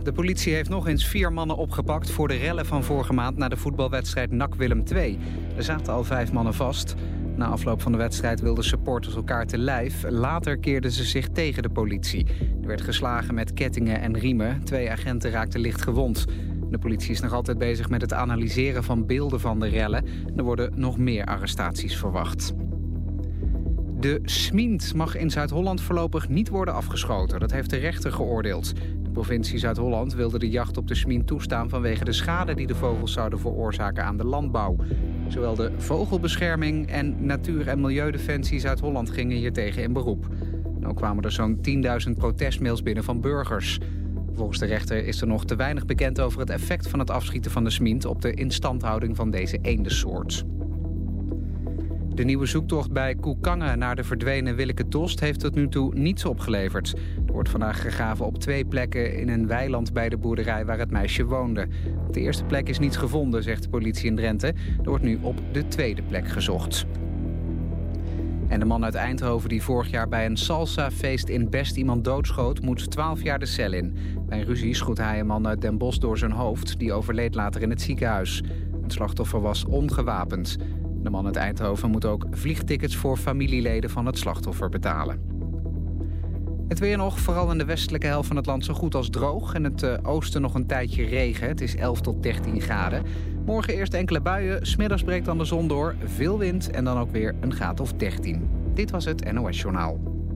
De politie heeft nog eens 4 mannen opgepakt voor de rellen van vorige maand na de voetbalwedstrijd NAC Willem II. Er zaten al 5 mannen vast. Na afloop van de wedstrijd wilden supporters elkaar te lijf. Later keerden ze zich tegen de politie. Er werd geslagen met kettingen en riemen. 2 agenten raakten licht gewond. De politie is nog altijd bezig met het analyseren van beelden van de rellen. Er worden nog meer arrestaties verwacht. De smint mag in Zuid-Holland voorlopig niet worden afgeschoten. Dat heeft de rechter geoordeeld. De provincie Zuid-Holland wilde de jacht op de smint toestaan vanwege de schade die de vogels zouden veroorzaken aan de landbouw. Zowel de Vogelbescherming en Natuur- en Milieudefensie Zuid-Holland gingen hiertegen in beroep. Nou kwamen er zo'n 10.000 protestmails binnen van burgers. Volgens de rechter is er nog te weinig bekend over het effect van het afschieten van de smint op de instandhouding van deze eendensoort. De nieuwe zoektocht bij Koekangen naar de verdwenen Willeke Dost heeft tot nu toe niets opgeleverd. Er wordt vandaag gegraven op 2 plekken in een weiland bij de boerderij waar het meisje woonde. Op de eerste plek is niets gevonden, zegt de politie in Drenthe. Er wordt nu op de tweede plek gezocht. En de man uit Eindhoven die vorig jaar bij een salsafeest in Best iemand doodschoot, moet 12 jaar de cel in. Bij een ruzie schoot hij een man uit Den Bosch door zijn hoofd. Die overleed later in het ziekenhuis. Het slachtoffer was ongewapend. De man uit Eindhoven moet ook vliegtickets voor familieleden van het slachtoffer betalen. Het weer nog, vooral in de westelijke helft van het land zo goed als droog. En het oosten nog een tijdje regen. Het is 11 tot 13 graden. Morgen eerst enkele buien, 's middags breekt dan de zon door. Veel wind en dan ook weer een graad of 13. Dit was het NOS Journaal.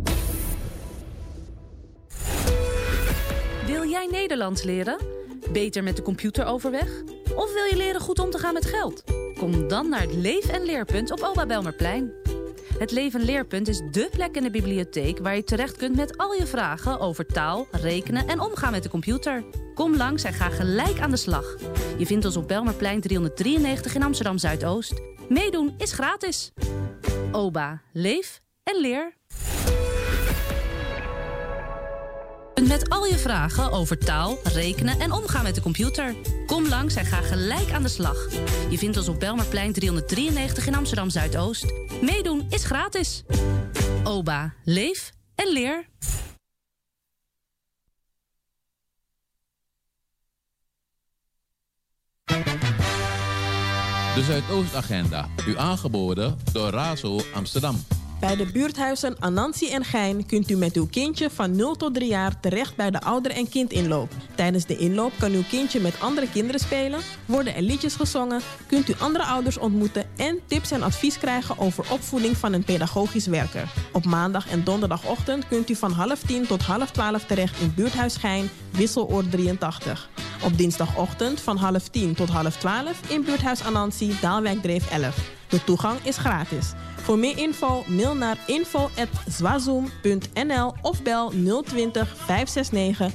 Wil jij Nederlands leren? Beter met de computer overweg? Of wil je leren goed om te gaan met geld? Kom dan naar het Leef- en Leerpunt op Oba Belmerplein. Het Leef- en Leerpunt is dé plek in de bibliotheek waar je terecht kunt met al je vragen over taal, rekenen en omgaan met de computer. Kom langs en ga gelijk aan de slag. Je vindt ons op Belmerplein 393 in Amsterdam Zuidoost. Meedoen is gratis. Oba, leef en leer. Met al je vragen over taal, rekenen en omgaan met de computer. Kom langs en ga gelijk aan de slag. Je vindt ons op Belmerplein 393 in Amsterdam Zuidoost. Meedoen is gratis. Oba, leef en leer. De Zuidoostagenda, u aangeboden door Razo Amsterdam. Bij de buurthuizen Anansi en Gein kunt u met uw kindje van 0 tot 3 jaar terecht bij de ouder- en kindinloop. Tijdens de inloop kan uw kindje met andere kinderen spelen, worden er liedjes gezongen, kunt u andere ouders ontmoeten en tips en advies krijgen over opvoeding van een pedagogisch werker. Op maandag en donderdagochtend kunt u van 11:10 tot 11:12 terecht in buurthuis Gein, Wisseloord 83. Op dinsdagochtend van 11:10 tot 11:12 in buurthuis Anansi, Daalwijkdreef 11. De toegang is gratis. Voor meer info mail naar info@zwazoom.nl of bel 020 569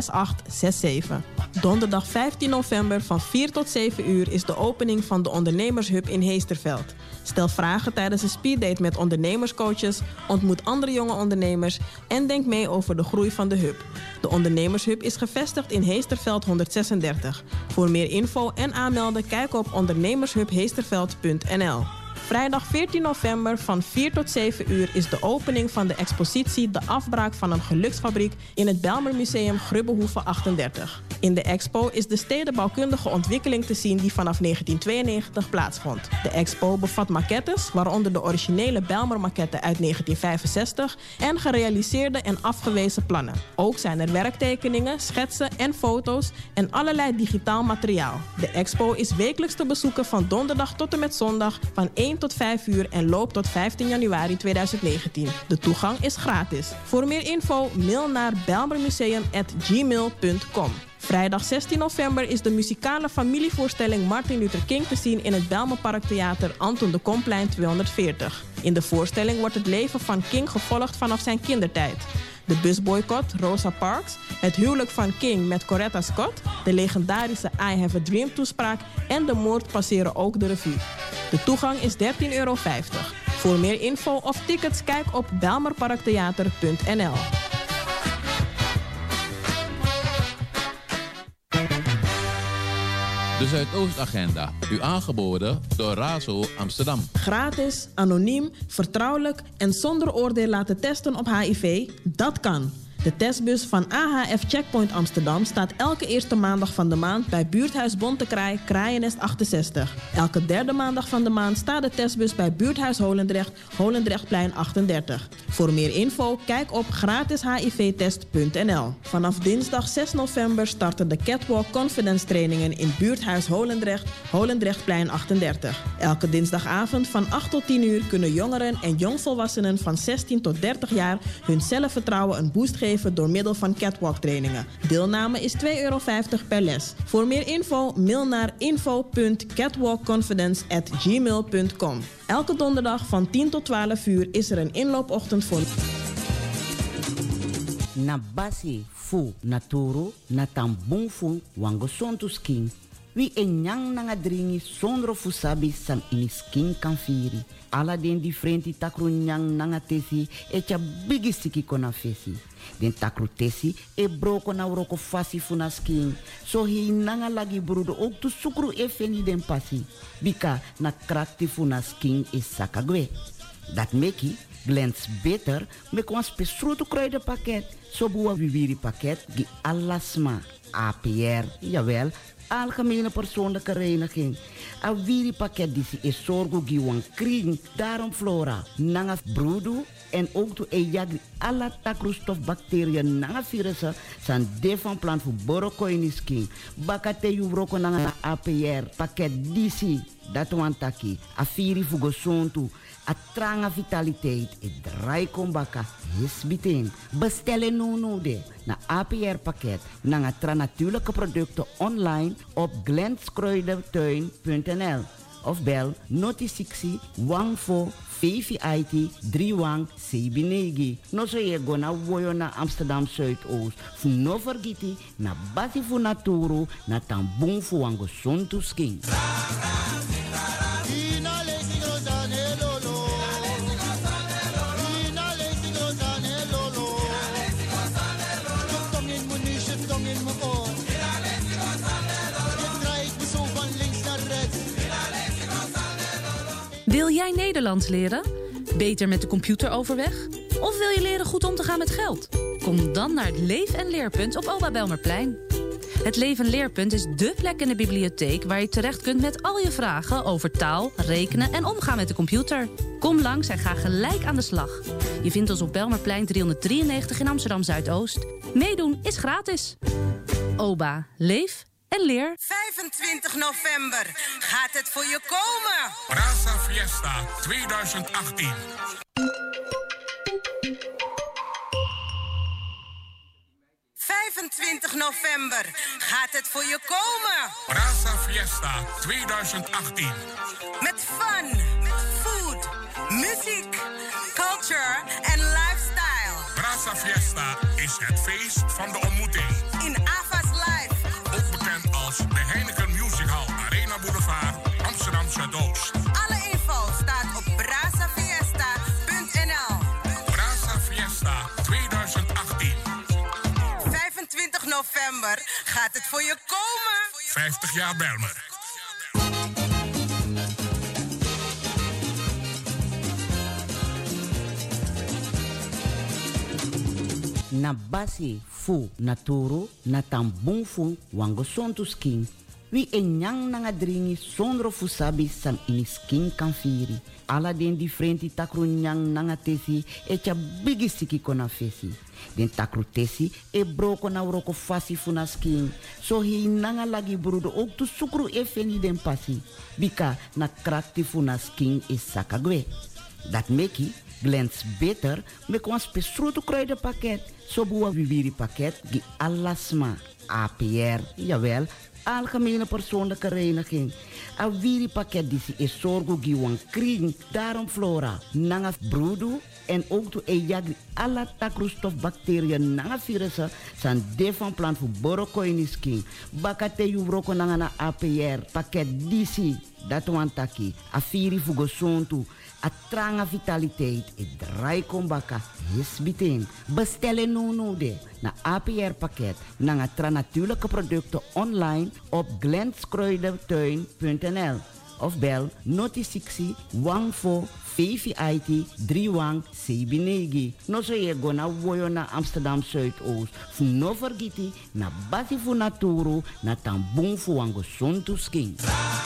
6867. Donderdag 15 november van 4 tot 7 uur is de opening van de Ondernemershub in Heesterveld. Stel vragen tijdens een speeddate met ondernemerscoaches, ontmoet andere jonge ondernemers en denk mee over de groei van de hub. De Ondernemershub is gevestigd in Heesterveld 136. Voor meer info en aanmelden kijk op ondernemershubheesterveld.nl. Vrijdag 14 november van 4 tot 7 uur is de opening van de expositie De Afbraak van een Geluksfabriek in het Bijlmermuseum Grubbehoeve 38. In de expo is de stedenbouwkundige ontwikkeling te zien die vanaf 1992 plaatsvond. De expo bevat maquettes, waaronder de originele Bijlmer-maquette uit 1965 en gerealiseerde en afgewezen plannen. Ook zijn er werktekeningen, schetsen en foto's en allerlei digitaal materiaal. De expo is wekelijks te bezoeken van donderdag tot en met zondag van 1 tot 5 uur en loopt tot 15 januari 2019. De toegang is gratis. Voor meer info mail naar bijlmermuseum@gmail.com. Vrijdag 16 november is de muzikale familievoorstelling Martin Luther King te zien in het Bijlmerparktheater Anton de Komplein 240. In de voorstelling wordt het leven van King gevolgd vanaf zijn kindertijd. De busboycott Rosa Parks, het huwelijk van King met Coretta Scott, de legendarische I Have a Dream toespraak en de moord passeren ook de revue. De toegang is €13,50. Voor meer info of tickets kijk op bijlmerparktheater.nl. De Zuidoostagenda, u aangeboden door Razo Amsterdam. Gratis, anoniem, vertrouwelijk en zonder oordeel laten testen op HIV, dat kan. De testbus van AHF Checkpoint Amsterdam staat elke eerste maandag van de maand bij buurthuis Bontekraai, Kraaiennest 68. Elke derde maandag van de maand staat de testbus bij buurthuis Holendrecht, Holendrechtplein 38. Voor meer info, kijk op gratishivtest.nl. Vanaf dinsdag 6 november starten de Catwalk Confidence trainingen in buurthuis Holendrecht, Holendrechtplein 38. Elke dinsdagavond van 8 tot 10 uur kunnen jongeren en jongvolwassenen van 16 tot 30 jaar hun zelfvertrouwen een boost geven door middel van Catwalk trainingen. Deelname is €2,50 per les. Voor meer info mail naar info.catwalkconfidence@gmail.com. Elke donderdag van 10 tot 12 uur is er een inloopochtend voor... Na basi fu naturu na tambung fu wango sontu skin. Wie en nyang nanga dringi sondro fu sabi san ini skin kan firi. Ala den di frenti takru nyang nanga tesi e cha bigi siki kona fesi. Den takru tesi e broko na uroko fasi fu na skin. So hi nanga lagi brudo ook tu sukru e feni den pasi. Bika na krakti fu na skin e sakagwe. Dat meki glans beter me kon spesruto kruidenpakket. So buwa viviri pakket gi alasma. APR, jawel, algemene persoonlijke reiniging. A viri pakket disi is zorgo gi wan kring. Daarom flora, nanga broedu en ook to e jagri alla takroestof bacteriën nanga virussen san de van plant voor borokoinisking. Bakate yu broko nanga APR pakket disi. Dat wan taki. A viri fugo sontu. A tranga vitaliteit. E draai kombaka. Hisbiting. Bestellen no de. Na APR pakket. Nanga tra natuurlijke producten online op glenskruidentuin.nl. Of bel noti 60 14 VVIT 31 Sebinegi. No so je go na woyo na Amsterdam Zuidoost. Fu no vergiti na basi fu naturu na tambung fu wango sontu skin. Wil jij Nederlands leren? Beter met de computer overweg? Of wil je leren goed om te gaan met geld? Kom dan naar het Leef- en Leerpunt op Oba Belmerplein. Het Leef- en Leerpunt is dé plek in de bibliotheek waar je terecht kunt met al je vragen over taal, rekenen en omgaan met de computer. Kom langs en ga gelijk aan de slag. Je vindt ons op Belmerplein 393 in Amsterdam Zuidoost. Meedoen is gratis. Oba, leef en leer. 25 november gaat het voor je komen. Brasa Fiesta 2018. November gaat het voor je komen. Brasa Fiesta 2018. Met fun, food, muziek, culture en lifestyle. Brasa Fiesta is het feest van de ontmoeting. In Ava's Live. Ook bekend als de Heineken Music Hall, Arena Boulevard, Amsterdam Zuidoost. Alle info staat op brasafiesta.nl. Brasa Fiesta 2018. 25 november gaat het voor je komen. 50 jaar Belmer. Na basi fu naturu na tambung fu wango sontu skin. Wie en nyang nanga dringi sondro fu sabi san ini skin kan firi. Ala den di frenti takru nyang nanga tesi e cha bigi siki kona fesi. Den takru tesi e broko na uroko fasi fu na skin. So hi nanga lagi brudo ook tu sukru e feni den pasi. Bika na krakti fu na skin e sakagwe. Dat meki glans beter me kon spesruto kruidenpakket. So buwa viviri pakket gi alasma. APR, jawel, algemene persoonlijke reiniging. A viri pakket disi is zorgo gi wan kring. Daarom flora, nanga broedu en ook to e jagri alla takroestof bacteriën nanga virussen san de van plant voor borokoinisking. Bakate yu broko nanga na APR pakket disi. Dat wan taki. A viri fugo sontu. A tranga vitaliteit. E draai kombaka. Hisbiting. Bestellen no de. Na APR pakket. Nanga tra natuurlijke producten online op glenskruidentuin.nl. of bel noti 60 14 VVIT 31 Sebinegi. No so je go na woyo na Amsterdam Zuidoost. Fu no vergiti na basi fu naturo na tambung fu wango sontu skin.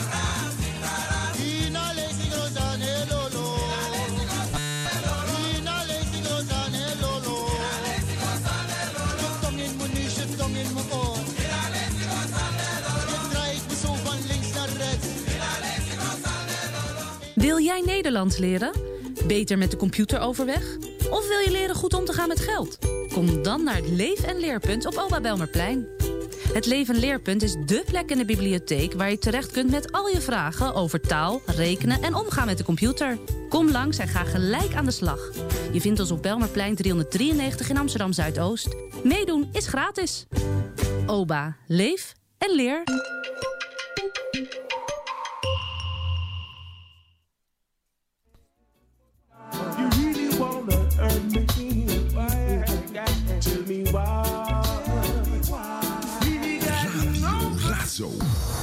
Wil jij Nederlands leren? Beter met de computer overweg? Of wil je leren goed om te gaan met geld? Kom dan naar het Leef- en Leerpunt op Oba Belmerplein. Het Leef- en Leerpunt is dé plek in de bibliotheek waar je terecht kunt met al je vragen over taal, rekenen en omgaan met de computer. Kom langs en ga gelijk aan de slag. Je vindt ons op Belmerplein 393 in Amsterdam Zuidoost. Meedoen is gratis. Oba, leef en leer. Razo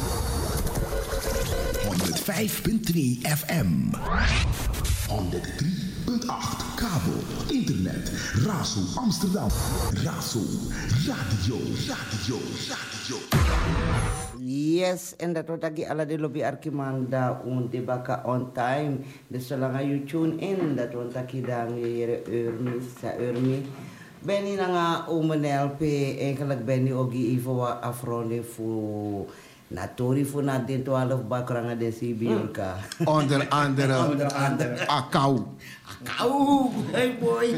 105.3 FM 103.8 kabel, internet, Razo Amsterdam, Razo Radio. Yes, en dat wordt ook alle de lobby arkimanda on de baka on time. Dus zolang je tune in, dat wordt ook dan weer urmi. Ben je na LP, eigenlijk ben je ook even afronden voor Natori voor na den 12 bakrangen de Sibiurka. Onder andere. Akau, hey boy.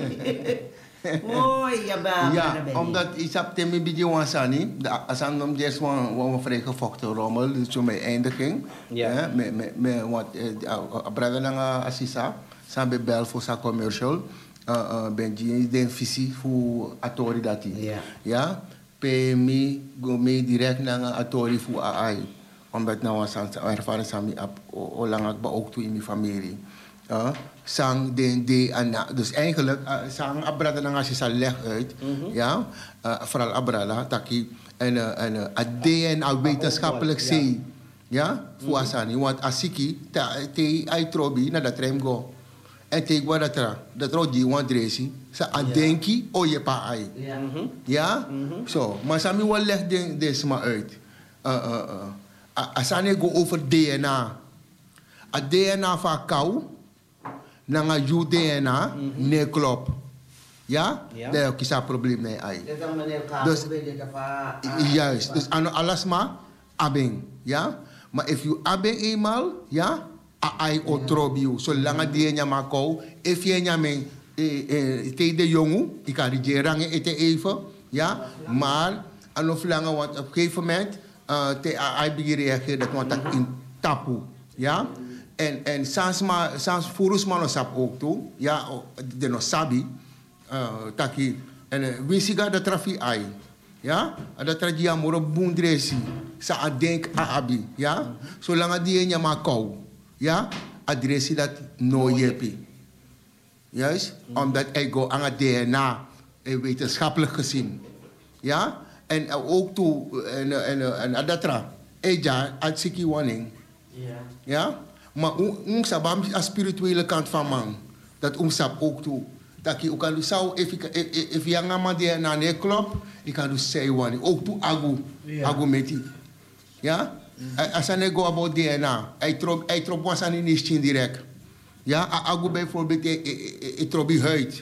Mooi, ja, omdat isap temi bidje wansani, asan nom just wan vrijgevochten rommel, dus zo mijn eindiging. Ja. Met wat brada nanga assisa, samen bel voor sa commercial. Ben je visie voor atori dati. Ja. PMI go mee direct naar atori voor AI. Omdat nou was ervaren sami op lang ook toe in mijn familie. Sang de ana. Dus eigenlijk sang abrada nang assisa leg uit. Ja. Vooral abrada taki en DNA wetenschappelijk zee. Ja. Voor asani. Want asiki te aitrobi na dat rem go. En te gwa dat rodi wan dresi. Sa adenki o je pa ai. Ja. Zo. Maar sami wel leg deze maar uit. Asani go over DNA. A DNA van kou. Nanga ju DNA ne klopt. Ja? Dat is een probleem nee ai. Dus juist. Dus alles maar abeng. Ja? Maar if you abeng eenmaal, ja? Ai otrobiu. Zolang DNA maar kou, if je nyame te de jongen, ik kan die rangen eten even, ja? Maar aan of langer, want op een gegeven moment te ai begin reageren dat want dat in tapu, ja? En sans furus manosap ook toe, ja, de no sabi, taki, en wisiga de trafi ai, ja, dat tradia moro bundresi, sa adenk abi, ja, zolang die enya ma kou, ja, adresi dat no yepi, juist, omdat hij go aan het DNA, wetenschappelijk gezien, ja, en ook toe, en adatra, eja, atsiki warning, ja. Maar sabam a spirituele kant van man. Dat sap ook toe. Dat je kan doen zou if je ngama de na ne klopt, ik kan doen say one. Ook toe agu meti. Ja? Als aan go about DNA, hij trop was aan niet direct. Ja, agu bijvoorbeeld trobi huid.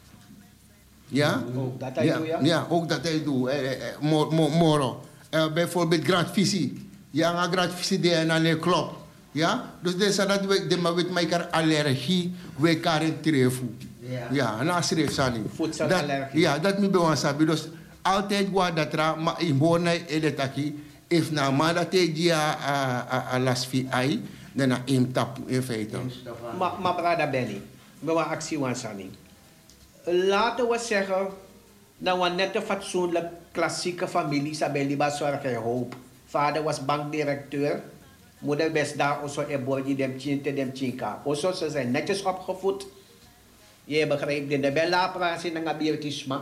Ja? Ook dat hij doet, ja? Ja, ook dat hij doet. Moro. Bijvoorbeeld grandvisie. Ja, grandvisie DNA ne klopt. Ja, dus dat is dat we met elkaar allergie, we karen treffen. Ja, en als schreef ze niet. Voedselallergie. Ja, dat moet bij ons hebben. Dus altijd wat dat ra, maar in bonai eletaki, if na maar dat je a lasfi ai, dan na tap in feite. Maar brada Benny, we gaan actie wansani. Laten we zeggen dat we net een fatsoenlijk klassieke familie sabeli bazorgen hoop. Vader was bankdirecteur. Moeder best daar also ebori dem chinte dem chinka. Also ze zijn netjes opgevoed. Je begrijpt de bella praat in een abiertisma.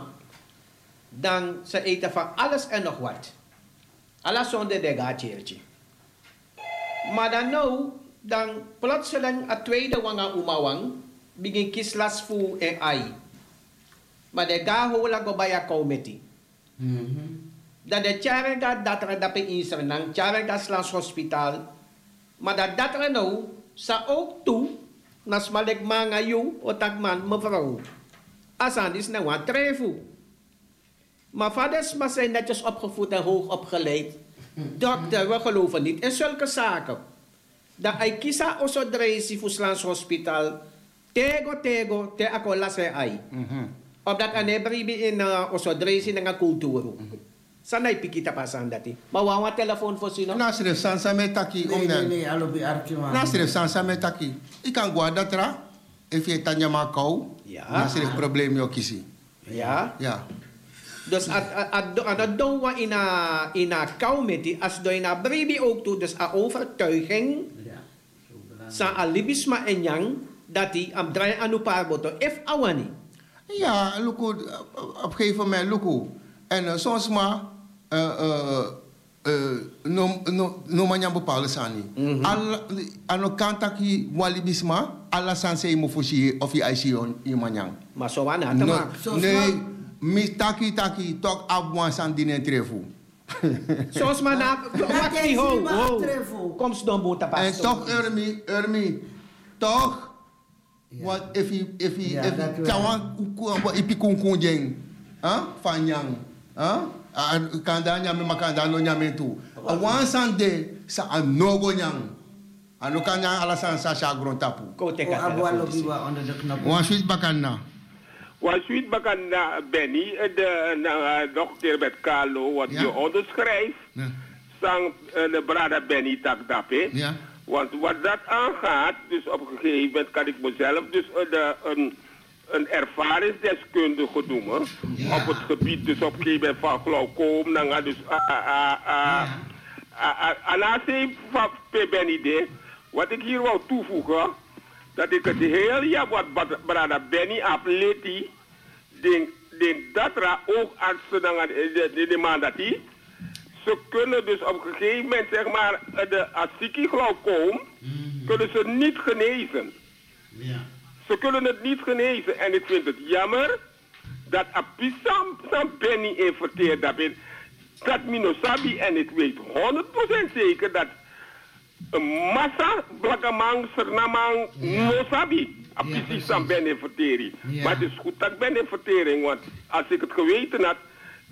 Dan ze eten van alles en nog wat. Alles zonder de gaatjeertje. Maar dan nou, dan plotseling a tweede wanga umawang, begin kislas fu en ai. Maar de gaho la go baya committee. Dat de charga datra dape inser nang charga slas hospitaal. Maar dat nou sa ook toe nas malek mga yu o tagman mevrouw. Asan is nou een trefu. Maar vaders maar zijn netjes opgevoed en hoog opgeleid. Dokter, we geloven niet in zulke zaken. Dat hij kisa osodreisi fuslans hospitaal. Tego te ako lase ay. Omdat ane bribi in osodreisi nga kulturo. Sanay pikita pa saan dati. Mawawa telefoon voor sino? Nasref sansa metaki. Nee, alobi arkiman. Nasref sansa metaki. Ikan guarda tra. If je tanya makau. Ja. Nasref probleem yo kisi. Ja. Ja. Dus aan doen we in een committee, als je naar bribi ook toe, dus een overtuiging, sa alibisma en yang, dat die am draai aan upar boto, if awani. Ja, luku, op een gegeven moment, luku. En soms maar, no manyang bepaalde sani. Ano kantaki walibisma, alla sanse imo fushi of je IC in manyang. Maar zo aan het maar. Nee. Mi taki tok abwan san dinen trefu. Zoals maar na wakti ho. Kom ze dan boeta pas. En toch Ermi toch wat if tawan ipi kunjeng, van yang, kanda nyame makanda no nyame tu. Awan san de sa anogo nyang. Ano kanya alasan sa shagron tapu. Ko teka. Abwa lobi wa onder de knop. Wan swit bakanna. Wat bakan na Benny, de dokter met Carlo, wat je onderschrijft, sang de brada Benny tak dape. Ja. Want wat dat aangaat, dus op een gegeven moment kan ik mezelf dus een ervaringsdeskundige noemen, op het gebied dus op een gegeven moment van glaucoom, dan gaat dus anase van Benny, wat ik hier wou toevoegen, dat ik het heel ja wat brada Benny apleti den datra ook artsen dan de mandati. Ze kunnen dus op een gegeven moment zeg maar de asieki glaucoom kunnen ze niet genezen. Ja. Ze kunnen het niet genezen en ik vind het jammer dat apisam Benny inverteert dat minosabi en ik weet 100% zeker dat een massa blakamang sernamang no sabi. Apisi sam benevertering. Maar het is goed dat benevertering, want als ik het geweten had,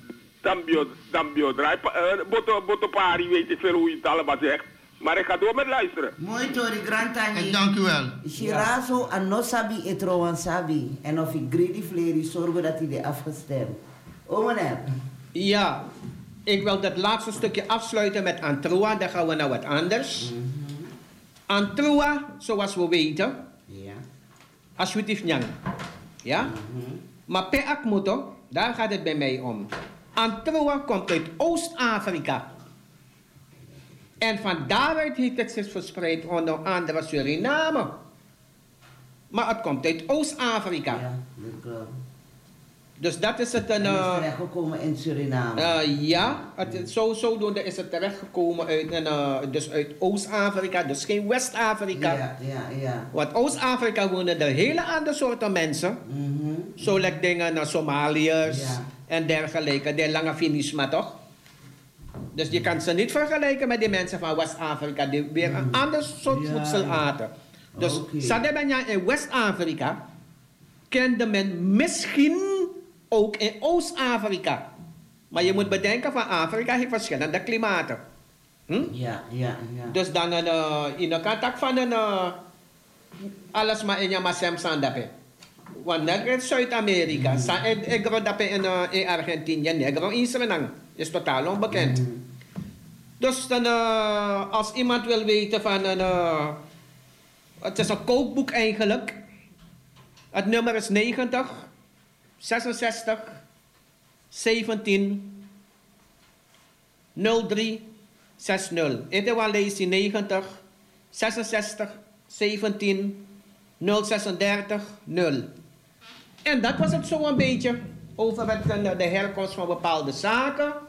dan biodraai botopari weet ik veel hoe je het allemaal zegt. Maar ik ga door met luisteren. Mooi Tori Grantani. En dank u wel. Shirazo en no sabi etrowan sabi. En of ik greedy fleri zorgen dat hij de afgestemd. Meneer. Ja. Ik wil dat laatste stukje afsluiten met Antrua. Dan gaan we naar wat anders. Antrua, zoals we weten, aswitief nyang. Ja? Maar pe akmoto, daar gaat het bij mij om. Antrua komt uit Oost-Afrika. En van daaruit heeft het zich verspreid onder andere Suriname. Maar het komt uit Oost-Afrika. Ja, dat klopt. Dus dat is het een... is terechtgekomen in Suriname. Ja, zodoende is het terechtgekomen dus uit Oost-Afrika, dus geen West-Afrika. Ja. Want Oost-Afrika wonen er hele andere soorten mensen. Zo like dingen naar Somaliërs en dergelijke. De lange finisma toch? Dus je kan ze niet vergelijken met die mensen van West-Afrika, die weer een ander soort voedsel aten. Dus Sadebanya in West-Afrika kende men misschien ook in Oost-Afrika. Maar je moet bedenken van Afrika heeft verschillende klimaten. Ja. Dus dan in de kant van alles maar in je masem sandape. Want negro in Zuid-Amerika, negro dape in Argentinië, negro in Suriname. Is totaal onbekend. Dus dan als iemand wil weten van het is een kookboek eigenlijk. Het nummer is 90 66 17 03 60. Het was lezen 90 66 17 036 0. En dat was het zo een beetje over de herkomst van bepaalde zaken.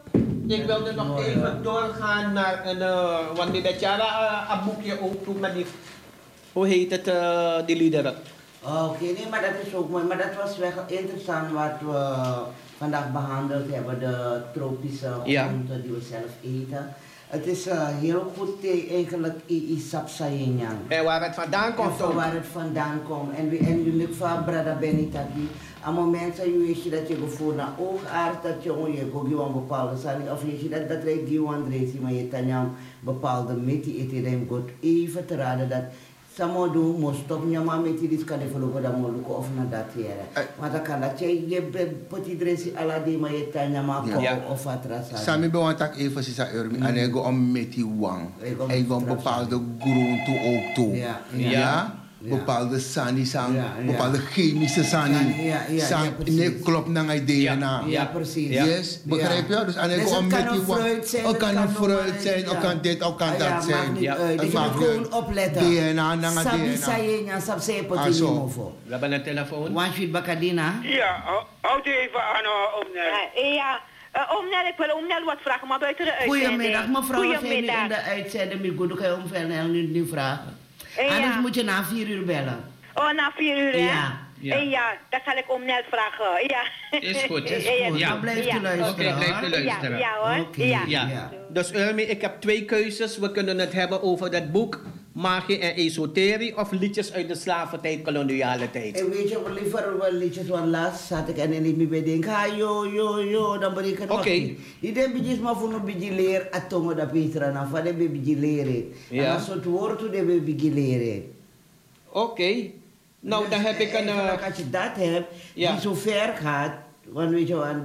Ik wilde nog even doorgaan naar wanneer dat jaar een boekje ook toe met die, hoe heet het, die liederen. Oké, nee, maar dat is ook mooi. Maar dat was wel interessant wat we vandaag behandeld hebben, de tropische groenten die we zelf eten. Het is heel goed eigenlijk isapsayenyang. En waar het vandaan komt ook. Waar het vandaan komt. En we van Brada Benitaki. Op het moment dat je gevoel naar oogaard, dat je een bepaalde zaken, of je dat je gewoon maar je dan bepaalde meti eten goed even te raden dat samo doen moest stop je maar met die kan even dat moet of naar dat hier. Maar dan kan dat je poti dressi ala die maar je dan maar of atrasa. Sami bewantak even sisa urmi en ik go om met die wang. Ik go bepaalde groente ook toe. Ja. Bepaalde sani sang, bepaalde chemische sani. Nee, klopt naar je DNA. Ja, precies. Yes, begrijp je? Dus en ik go om met die wang. Het kan een fruit zijn, het kan dit, het kan dat zijn. Dus je moet gewoon opletten. DNA, naar DNA. Sabi sayenya, sabi say poti limovo. We hebben een telefoon. Wanshit Bakadina. Ja, houd even aan Omnel. Ja. Omnel, ik wil Omnel wat vragen, maar buiten de uitzending. Goedemiddag, mevrouw. We zijn nu in de uitzending. Ik kan je Omnel nu vragen. Anders moet je na 4 uur bellen. Oh, na 4 uur, hè? Ja. Dat zal ik Omnel vragen. Ja. Is goed, is goed. Ja, blijf je luisteren. Oké, blijf je luisteren. Ja hoor. Ja. Dus Urmi, ik heb 2 keuzes. We kunnen het hebben over dat boek Magie en Esoterie of liedjes uit de slaventijd, koloniale tijd. En weet je, liever wel liedjes van laatst zat ik en ik me denk, yo, dan ben ik het nog niet. Die liedjes maar voor een beetje leer atomen dat Petra na van de beetje leren. En als het woord toe de beetje leren. Oké. Nou, dan heb ik een... Als je dat hebt, die zo ver gaat, want weet je wat,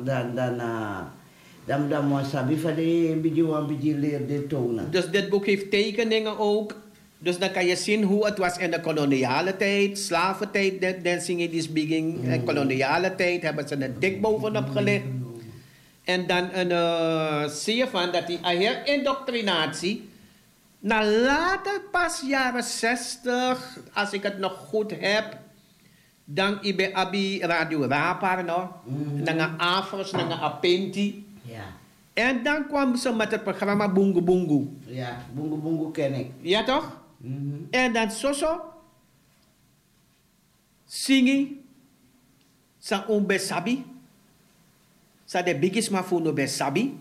dan moet je van de beetje leren tonen. Dus dit boek heeft tekeningen ook. Dus dan kan je zien hoe het was in de koloniale tijd, slaventijd, dancing in this begin, en koloniale tijd hebben ze er dik bovenop gelegd. En dan zie je van dat die indoctrinatie, na later pas jaren 60, als ik het nog goed heb, dan ibe abi Radio Rapar, no? Dan Afros, dan Apenti. Ja. En dan kwam ze met het programma Bungu Bungu. Ja, Bungu Bungu ken ik. Ja toch? En dan zo singi sa umbe sabi. Sa de biggest ma funo be sabi.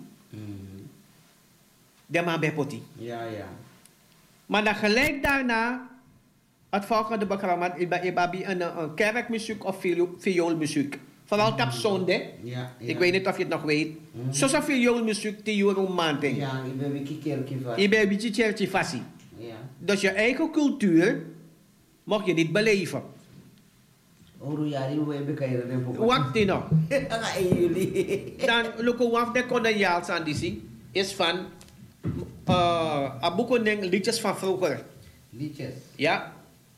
De ma be poti. Ja. Maar dan gelijk daarna het volgende programma ibabi een kerkmuziek of vioolmuziek. Vooral op zondag. Ja. Ik weet niet of je het nog weet. Zo'n vioolmuziek die je romanting. Ja, ik ben een kerkje vast. Je bent een beetje kerkje vast. Ja. Dus je eigen cultuur mag je niet beleven. Wacht die nog. Dan lukken we af de koloniaals aan die is van aboekoning liedjes van vroeger. Liedjes? Ja.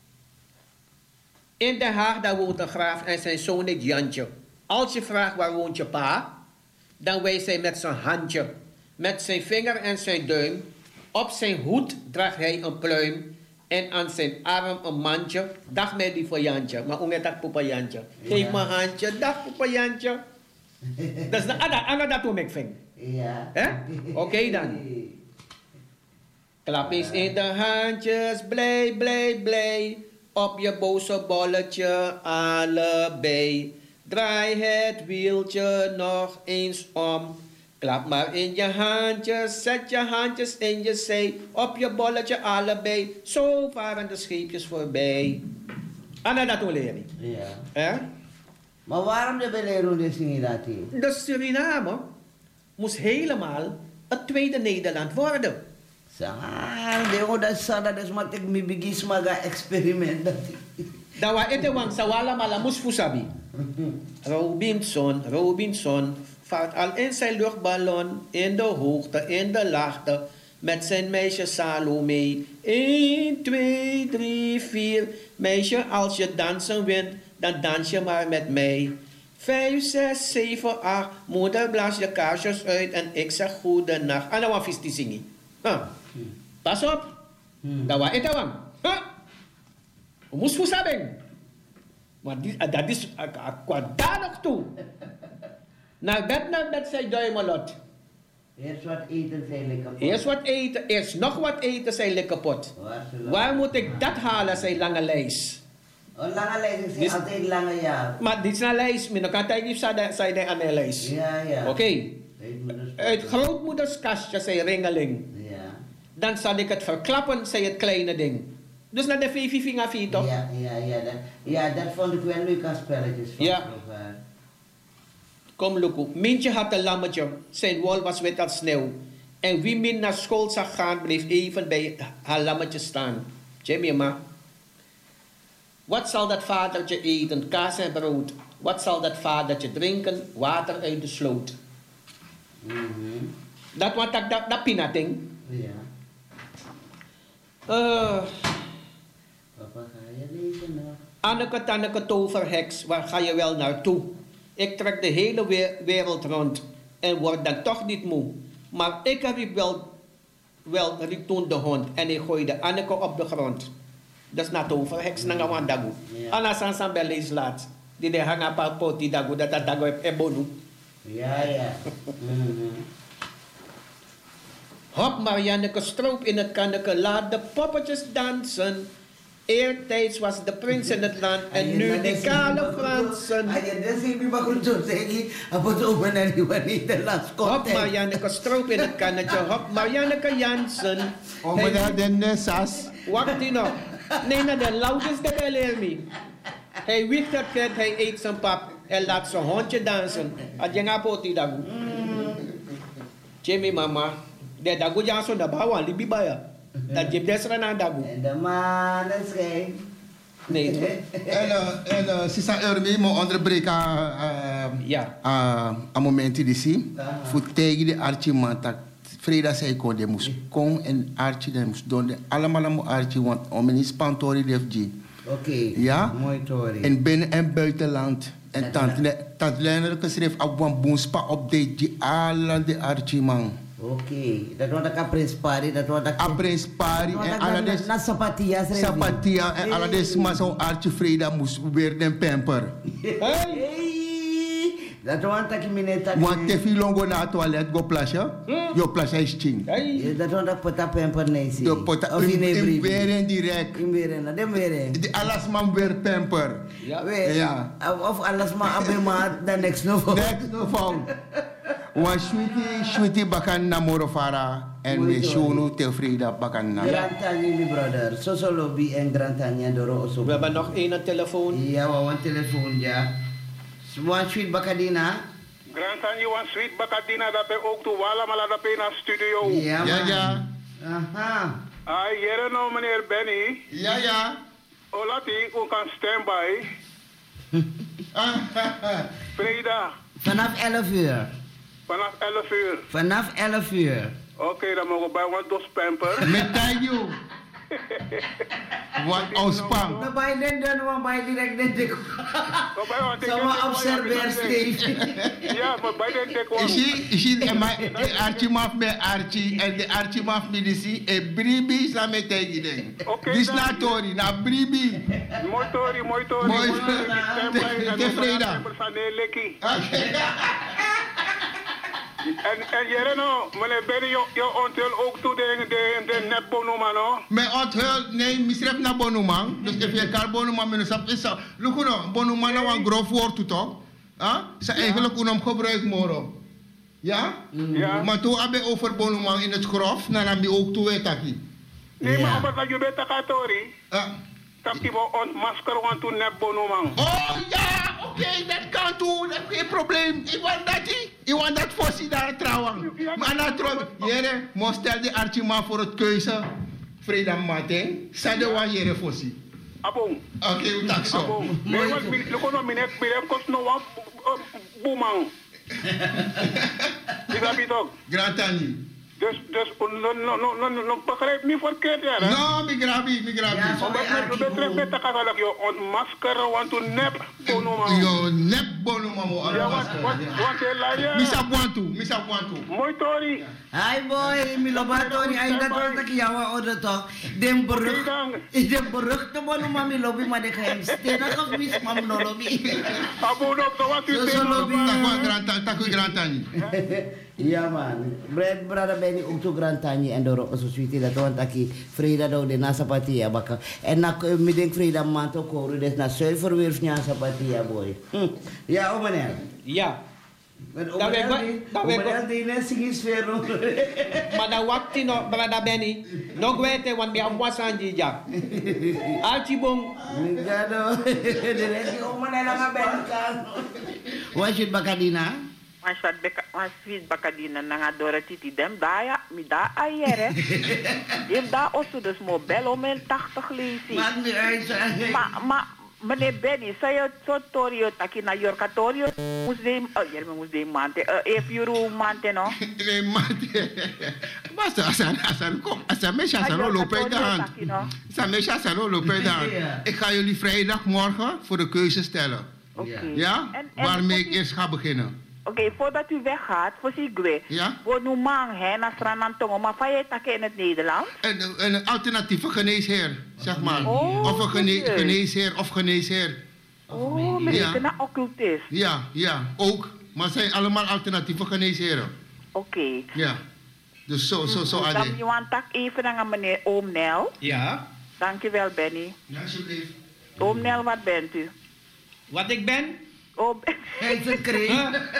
In Den Haag daar woont een graaf en zijn zoon heet Jantje. Als je vraagt waar woont je pa, dan wijst hij met zijn handje, met zijn vinger en zijn duim. Op zijn hoed draagt hij een pluim en aan zijn arm een mandje. Dag mij die voor Jantje, maar ongeveer dag poepa Jantje. Geef me een handje, dag poepa Jantje. Dat is dat hoe ik vind. Ja. Oké dan. Klap eens in de handjes, blij, blij, blij. Op je boze bolletje allebei. Draai het wieltje nog eens om. Klap maar in je handjes, zet je handjes in je zij. Op je bolletje allebei, zo varen de scheepjes voorbij. Anna dat leren. Ja. Maar waarom de beleren de Suriname? De Suriname moest helemaal het tweede Nederland worden. Dat is wat ik me begin met experiment. Dat was het wang sawala malamus fusabi. Robinson vaart al in zijn luchtballon, in de hoogte, in de laagte, met zijn meisje Salome. 1, 2, 3, 4. Meisje, als je dansen wint, dan dans je maar met mij. 5, 6, 7, 8. Moeder blaast je kaarsjes uit en ik zeg goedenacht. En dan was die zingen. Pas op. Dat was het wang. We moesten saben. Maar dat is qua daar nog toe. Naar bed zei duimelot. Eerst wat eten, zijn lekker kapot. Eerst nog wat eten, zijn lekker kapot. Waar moet ik dat halen, zijn lange lijst? Een lange lijst is altijd lange jaar. Maar dit is een lijst, maar dan kan hij niet zeggen aan de lijst. Ja. Oké. Uit grootmoeders kastje, zei ringeling. Ja. Dan zal ik het verklappen, zei het kleine ding. Dus naar de vinger toch? Ja, dat vond ik wel leuk als spelletjes van vroeger. Kom, Luku. Mintje had een lammetje. Zijn wol was wit als sneeuw. En wie min naar school zag gaan, bleef even bij haar lammetje staan. Jemima. Wat zal dat vadertje eten? Kaas en brood. Wat zal dat vadertje drinken? Water uit de sloot. Dat wat dat pinating. Ja. Papa, ga je lezen nog? Anneke toverheks, waar ga je wel naartoe? Ik trek de hele wereld rond en word dan toch niet moe. Maar ik riep riep toen de hond en ik gooide Anneke op de grond. Dat is na toverheks na ngawan dagu. Anna sansan belle is laat. Die de hanga pa poti dagu dat dagu heb ebonu. Ja. Hop Marianneke, stroop in het kanneke, laat de poppetjes dansen. Eertijds was de prins in het land en nu die kale Fransen. Hop Marianneke, stroop in het kannetje, hop Marianneke Jansen. Meneer de Nessas. Wacht die nog. Nee, de loudest de Belermi. Hij wiegt het kind, hij eet zijn pap en laat zijn hondje dansen. Had je een poti dagu. Jimmy mama. De dagu jansen de bouwen, libi baya. Dat je desra na dagu. En de man is geen. Nee, toch? En Sisa Ermi, mo onderbreken een momentje die zie. Voor tegen de archie tak. Freda zei kon de moest kon en archie de moest doen. Allemaal mo archie want om een spantori defji. Oké. Ja. Mooi tori. In binnen- en buitenland. En tant Leonard geschreven op een boenspa update die alle de archie man. Oké, dat wordt een Prins Pari, dat wordt een Prins Pari en alles. Na Sapatia, Sapatia en alles, maar zo'n Archie Freda moest weer den pamper. Dat wordt een mineta. Want te veel longo na toilet go plasje, je plasje is ching. Dat wordt een pota pamper nee. De pota in weer direct. In weer, dem weer. De alles man weer pamper. Ja. Of alles man abema de next no phone. Next no phone. Want sweetie bakan na morofara en we shunu te Freda bakan na. Grantanya mi brother, Soso Lobby en Grantanya Doro Oso. We hebben nog één telefoon. Ja, we hebben een telefoon, ja. One sweet bakadina. Grantanya one sweet bakadina dat we ook toe wala mala dat we naar studio. Ja. Aha. Jere nou meneer Benny. Ja. Olati, u kan standby. Freda. Vanaf 11 uur. Vanaf 11 uur. Vanaf 11 uur. Oké, dan mogen we bij wat dos pamper. Met you. Wat ontspan. Nou, bij den dan, bij direct den dik. Zomaar observeer Steve. Ja, maar bij den dik wel. Is de Archie maf met Archie en de Archie maf met de en Bribi is met tegen ding. Dit is na Tori, na Bribi. Mooi Tori. Mooi tevreden. En jij nou, meneer Benny, je onthul ook toe de net bonuma, no? Mijn onthul, nee, misrep na bonuma. Dus if je kan bonuma, men sap is zo. Look no, bonuma na een grof woord toe toch? Ze eigenlijk kunnen gebruiken moro. Ja? Ja. Maar toen heb je over bonuma in het grof, dan heb je ook toe wetaki. Nee, maar op het je bent Tori. Dat je ontmasker want toen net bonuma. Oh ja, oké, dat kan toe, geen probleem. Ik want dat fossie daar trouwen. Maar na trouwen, jere, moest stel de Archie voor het keuze. Vreda Martin, stel de jere fossie. Abon. Oké, tak zo. Nee, want ik kost nog een boeman. Is dat niet ook? Grantani. Dus, begrijp me verkeerd, ja? No, migrabi. Dat betreft met dat je ontmaskeren, want toen nep bonuma. Yo, nep bonuma mo. Ja, want je leidt. Misa Wantu. Mooi Tori. Hi boy, mi lobatori, ay dat was dat kiawa order toch. Dem beruchte bonuma mi lobby, maar de geheim stena gemis mam no lobby. Abo no, zo wat u lobby. Takwa Grantani. Ja man, brada Benny ook to grantanje en door zo sweetie dat want aki Freda do de na sapatia baka. En na mi denk Freda man to koru des na zuiver weer nya sapatia boy. Ja, o meneer. Ja. Dat weet ik niet singing sfeer. Maar dan wat die nog brada Benny. Nog weet je want mi amwasan di ja. Alchibong. Gado. De o meneer na ben kan. Wat je bakadina? Maar sweet bakadina nanga Dorothy ti dem daya mi da ayere. Im da osso dus mo bello men 80 lesi. Maar meneer Benny, zei je zo torio taki na yorkatorio musde mante if you mante no. Nee mante. Basta asan mesha sano lopen dan. Asan mesha sano lopen dan. Ik ga jullie vrijdagmorgen voor de keuze stellen. Ja? Waarmee ik eerst ga beginnen. Oké, voordat u weggaat, voor Sigwe. Ja? Voor nu mang, hè, naar Sranantongo, maar van je takken in het Nederlands? Een alternatieve geneesheer, zeg maar. Of een geneesheer of geneesheer. Oh, meneer, een occultist. Ja, ook. Maar het zijn allemaal alternatieve geneesheren. Oké. Ja. Dus zo aan dan je want tak even naar meneer Oom Nel. Ja. Dankjewel, Benny. Ja, alsjeblieft. Oom Nel, wat bent u? Wat ik ben? Hij is een kreeg.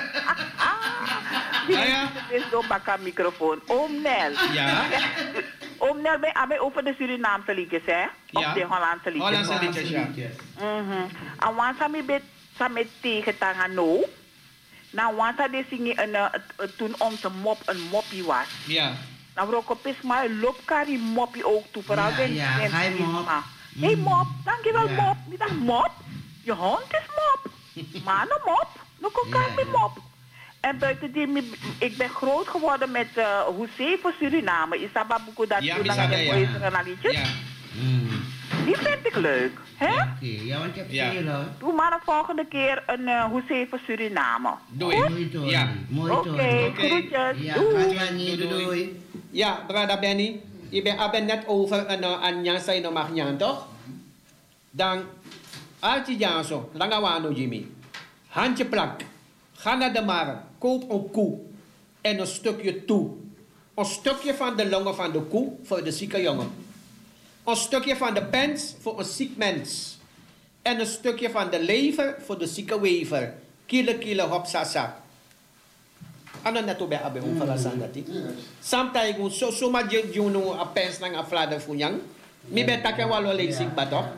Ja. Dit is door Bakka microfoon. Oom Nel. Ja. Oom Nel, ben je over de Surinaamse liedjes, hè? Of Ja. de Hollandse liedjes? Hollandse liedjes, ja. En wanneer je samen tegen Tangano, nou wanneer je zingen toen onze mop een moppie was. Ja. Nou rokopis maar loop kari moppie ook toe. Vooral hij mop. Hey mop, dankjewel mop. Niet dat mop. Je hond is mop. Maar een mop. Nog een kaart mop. En buiten die, ik ben groot geworden met Hoezee voor Suriname. Isaba Buku dat ja, je dan een liedjes. Ja. Die vind ik leuk. Hè? Ja, want je hebt veel hoor. Doe maar de volgende keer een Hoezee voor Suriname. Doei. Ja. Oké, groetjes. Ja, doei. Ja, brada Benny. Je bent net over aan Jan zijn nog mag Jan, toch? Dan, als je Jan zo, dan gaan we Jimmy. Handje plak. Ga naar de markt. Koop een koe. En een stukje toe. Een stukje van de longen van de koe voor de zieke jongen. Een stukje van de pens voor een ziek mens. En een stukje van de lever voor de zieke wever. Kilo hopsasa. Ano na to be abe mo para sa dati. Sometimes kung so ma juno a pens nang a flada funyang. Mi beta ke walo leising ba to?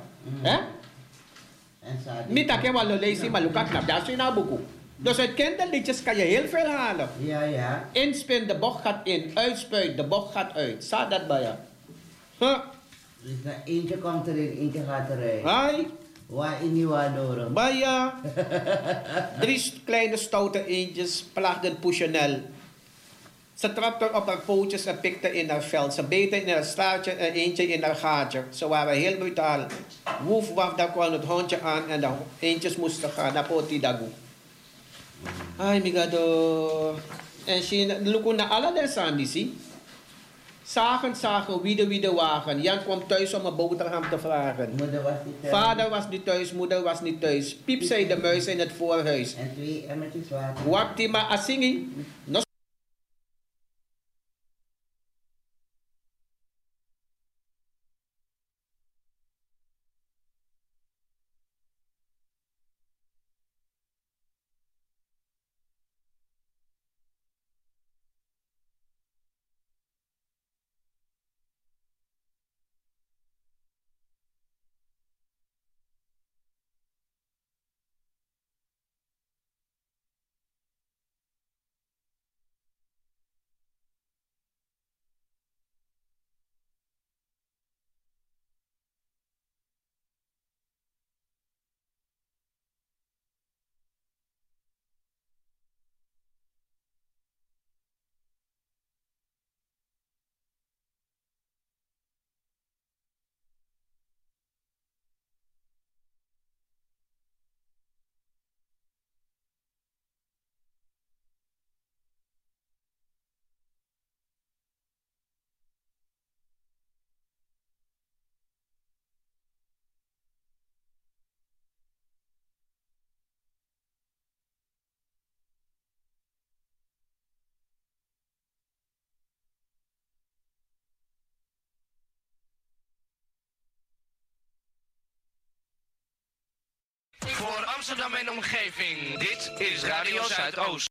Mi ta ke walo leising malukak na daso na buku. Dus uit kinderliedjes kan je heel veel halen. Ja. Inspin, de bocht gaat in. Uitspuit, de bocht gaat uit. Staat dat bij je? Dus eentje komt erin, eentje gaat eruit. Hai. Waar in die waardoor? Bij je. 3 kleine stoute eendjes plaagden Pouchenel. Ze trapte op haar pootjes en pikte in haar veld. Ze beten in haar staartje en eentje in haar gaatje. Ze waren heel brutaal. Woef, waf, daar kwam het hondje aan en de eendjes moesten gaan. Dat poti dagu. Ay, migado. En ze lukken naar alle der sandisi. Zagen, wie de wagen. Jan kwam thuis om een boterham te vragen. Vader was niet thuis, moeder was niet thuis. Piep zei de muis in het voorhuis. En 2 emmertjes water. Wapti ma asingi. voor Amsterdam en omgeving. Dit is Radio Zuidoost.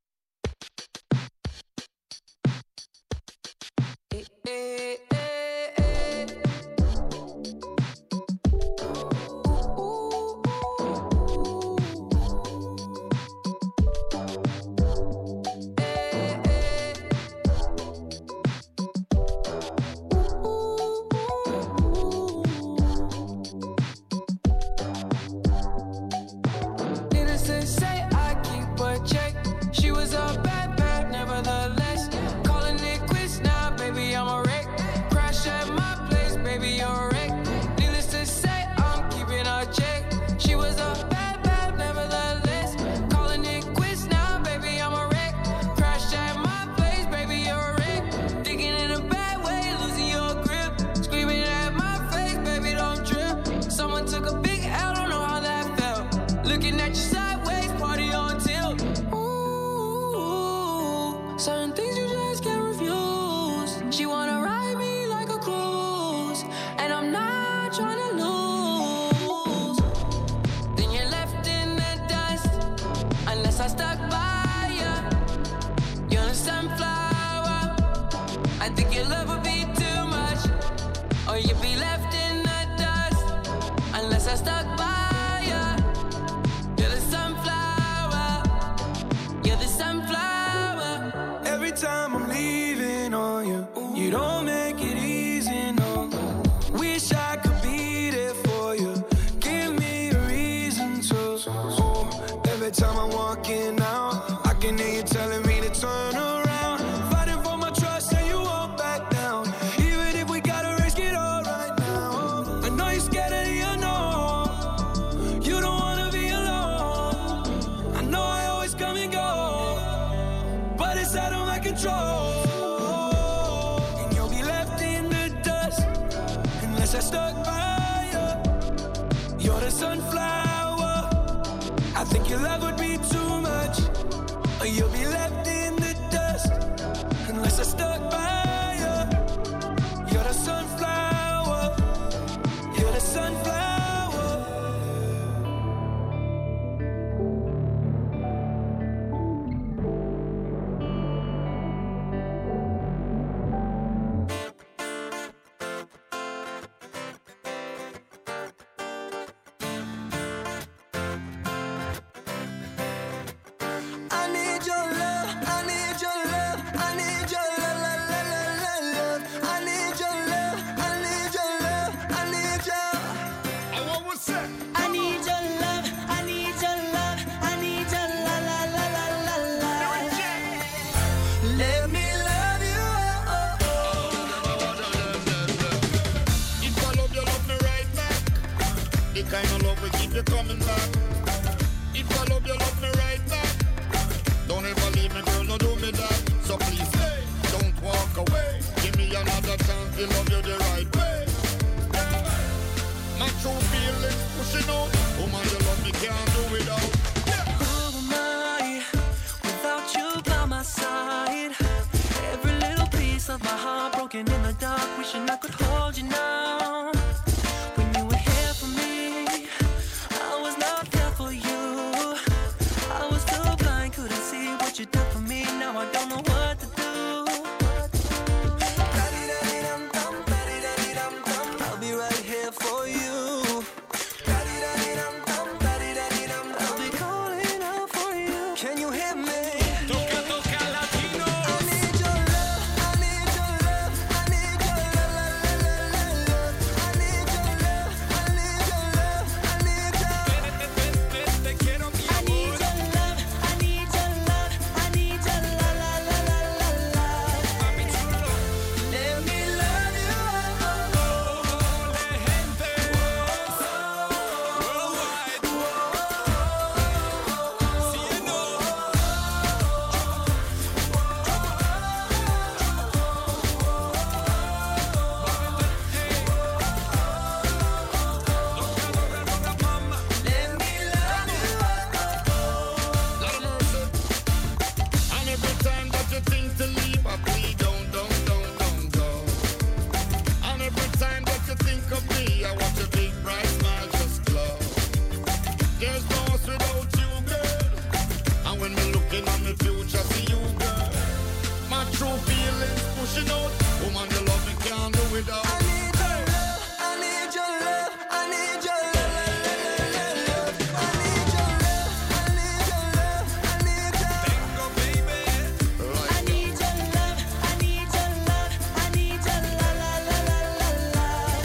it up. I need your love, I need your love, I need your love, love. I need your love, I need your love, I need your Bingo, baby. I need your love, I need your love, I need your la la la la la la.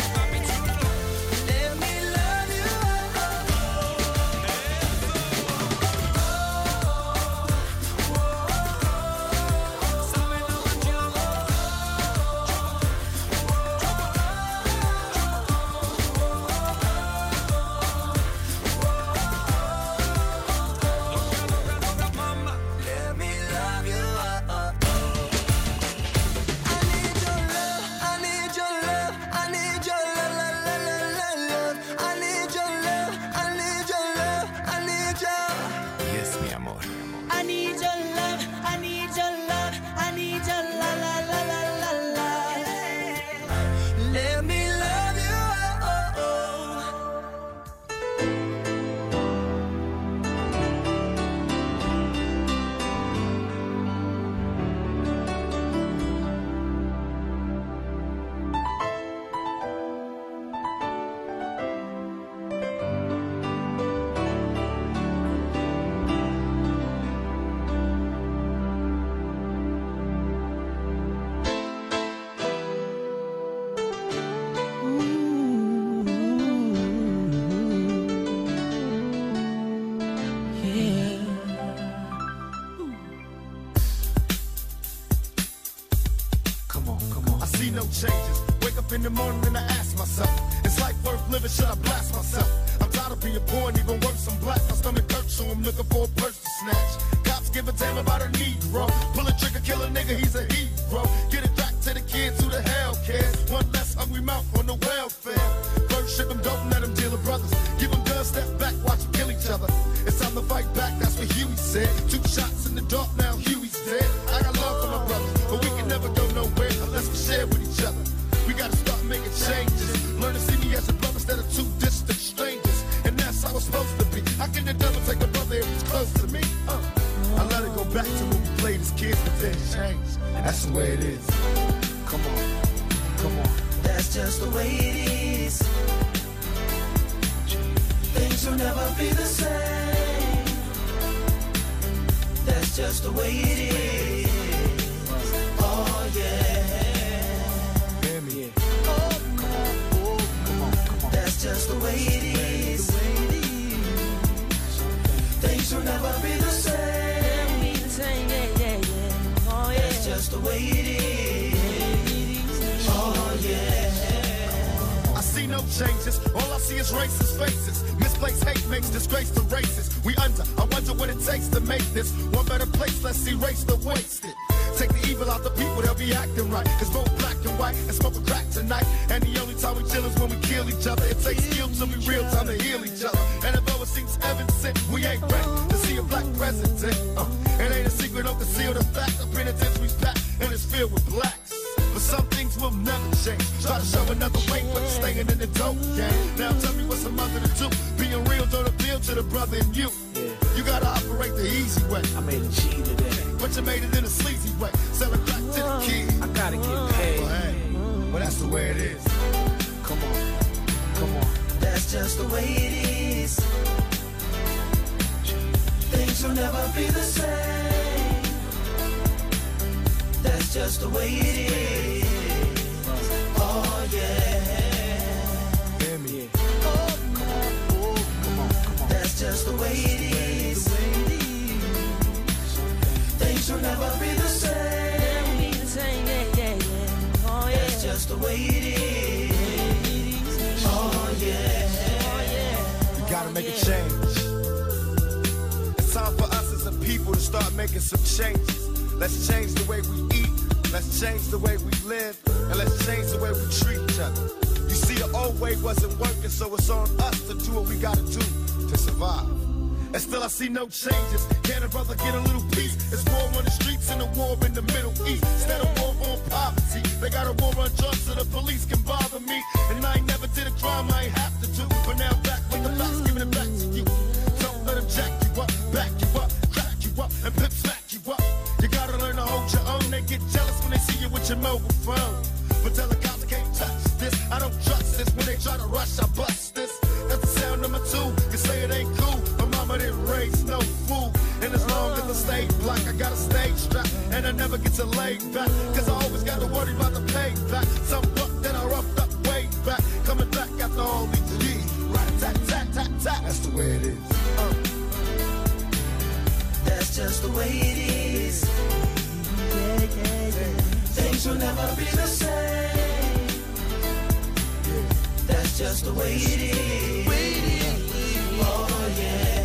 Let me love you. Let me love you. I need your love, I need your love, I need your la la la la la love. I need your love, I need your love, I need your. Yes, mi amor. I need your love, I need your love, I need your la la la la la la. Let me love you. I see no changes. Wake up in the morning and I ask myself, is life worth living? Should I blast myself? I'm tired of being poor and even worse, I'm black. My stomach hurts, so I'm looking for a purse to snatch. Cops give a damn about a Negro. Pull a trigger, kill a nigga, he's a hero. Get it back to the kids who the hell cares. One less hungry mouth on the welfare. First ship them, don't let them deal with brothers. Give them guns, step back, watch them kill each other. It's time to fight back, that's what Huey said. 2 shots in the dark, now Huey's dead. I got love for my brothers, but we can never go nowhere unless we share with each other. We gotta start making changes. Learn to see me as a brother instead of 2 distant strangers. And that's how it's supposed to be. How can the devil take a brother if he's close to me? I let it go back to when we played as kids, but then changed. That's the way it is. Come on, come on. That's just the way it is. Things will never be the same. That's just the way it is. Oh yeah. Hear me. Oh, come on. That's just the way it is. Things will never be the same. Oh yeah. That's just the way it is. Oh yeah. I see no changes, all I see is racist faces. Misplaced hate makes disgrace to races. We under, I wonder what it takes to make this one better place. Let's erase the wasted. Take the evil out the people, they'll be acting right. It's both black and white and smoke a crack tonight. And the only time we chill is when we kill each other. It takes skill to be real time to heal each other. And although it seems evident, we ain't ready to see a black president. It ain't a secret, don't conceal the fact. The penitentiary's packed and it's filled with blacks. But some things will never change. Try to show another way, but it's staying in the dope game. Now tell me what's a mother to do. Being real don't appeal to the brother in you. You gotta operate the easy way. I made a G today. But you made it in a sleazy way. Sell it back to the kid. I gotta get paid. Well, hey, well, that's the way it is. Come on, come on. That's just the way it is. Things will never be the same. That's just the way it is. Oh yeah. Hear me. Oh, come on. That's just the way it is. Things will never be the same. Oh yeah. That's just the way it is. Oh yeah. We gotta make a change. It's time for us as a people to start making some changes. Let's change the way we eat. Let's change the way we live. And let's change the way we treat each other. You see, the old way wasn't working, so it's on us to do what we gotta do to survive. And still I see no changes. Can a brother get a little peace? It's war on the streets and a war in the Middle East. Instead of war on poverty, they got a war on drugs so the police can bother me. And I ain't never did a crime I ain't have to do. But now back with the facts, giving it back to you. Don't let them jack you up, back you up, crack you up, and pimp smack you up. You gotta learn to hold your own. They get jealous when they see you with your mobile phone. But tell the cops I can't touch I don't trust this. When they try to rush, I bust this. That's the sound number 2. You say it ain't cool. My mama didn't raise no fool. And as long as I stay black, I got a stage strap. And I never get to lay back. Cause I always got to worry about the payback. Some buck that I roughed up way back. Coming back after all these years. Rat-a-tat-tat-tat-tat. That's the way it is. That's just the way it is. Things will never be the same. That's just the way it is. Oh yeah.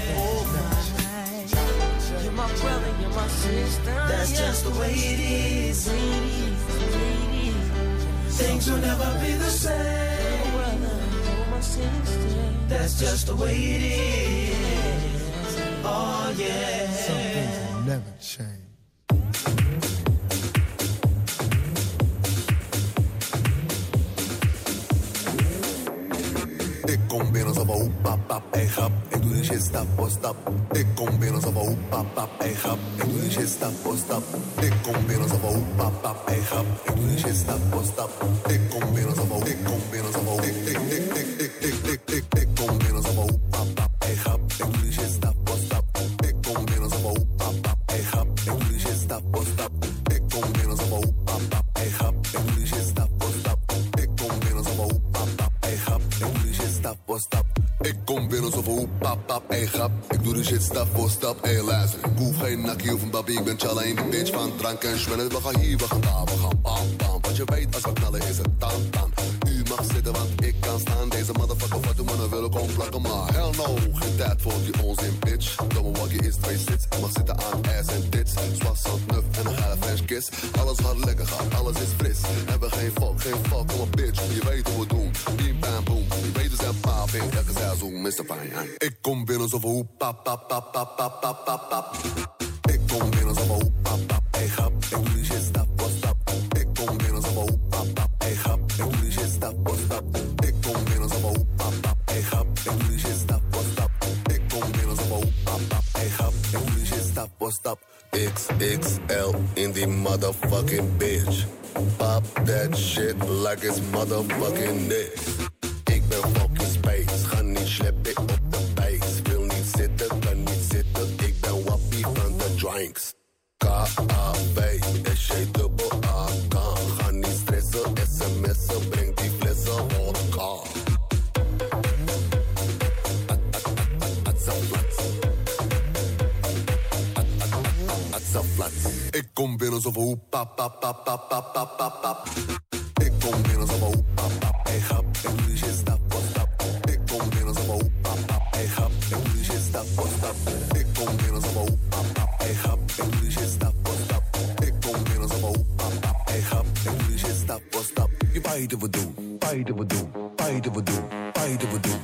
You're my brother, you're my sister. That's just the way it is. Things will never be the same. That's just the way it is. Oh yeah. Some things will never change. Ik kom binnen zo van hoe pap pap, ey grap. Ik doe die shit stap voor stap. Ik kom binnen zo van hoe pap pap, ey grap. Ik doe die shit stap voor stap. Ik kom binnen zo van hoe pap pap, ey grap. Ik doe die shit stap voor stap. Ik kom binnen zo van, ik kom binnen zo van, ik kom binnen zo van hoe pap pap, ey grap. Ik doe die shit stap voor stap. Ik kom binnen zo van hoe pap pap, ey grap. Ik doe die shit stap voor stap. Ik kom binnen zo van hoe pap pap, ey grap. Ik doe die shit stap voor stap. Ik kom binnen zo van hoe pap pap, ey grap. Ik doe die shit stap voor stap. Ik kom binnen zo van hoe pap pap, ey grap. Ik doe die shit stap voor stap, ey luister. Ik hoef geen nakkie of een babi, ik ben challa in de bitch van drank en schwellen. We gaan hier, we gaan daar, we gaan bam bam. Want je weet als we knallen is het tam tam. U mag zitten want ik kan staan. Deze motherfucker wat de mannen willen komen plakken. Maar hell no, geen tijd voor die onzin bitch. Domme waggie is 2 sits. Je mag zitten aan ass en tits. Zwas, zand, nuf en een geile French kiss. Alles gaat lekker gaan, alles is fris. Hebben geen fuck, kom op bitch. Je weet hoe we doen, bim bam boom. Je weet dus zijn paap in elke seizoen, Mr. Fine. Ik kom binnen zo van hoe pap pap pap pap pap pap pap pap. Ik kom binnen zo van hoe pap pap, ey grap. Ik doe die shit stap voor stap. Ik kom binnen zo van hoe pap pap, ey grap. Ik doe die shit stap voor stap. Ik kom binnen zo van hoe pap pap, ey grap. Ik doe die shit stap voor stap. Ik kom binnen zo van hoe pap pap, ey grap. Ik doe die shit stap voor stap. XXL in die motherfucking bitch. Pop that shit like it's motherfucking this. Ik ben fucking space, ga niet sleppen op de base. Wil niet zitten, kan niet zitten. Ik ben wappie van de drinks. K-A-B, S-J-double-A-K. Ga niet stressen, sms'en, breng die flessen vodka. Ik kom binnen zo van hoe pap pap pap pap pap pap pap pap. Ik kom binnen zo van hoe pap pap, ey grap. Ik doe die shit stap voor stap. Ik kom binnen zo van hoe pap pap, ey grap. Ik doe die shit stap voor stap. Ik kom binnen zo van hoe pap pap, ey grap. Ik doe die shit stap voor stap. Ik kom binnen zo van hoe pap pap, ey grap. Ik doe die shit stap voor stap. Je weet wat we doen, weet wat we doen, weet wat we doen, weet wat we doen,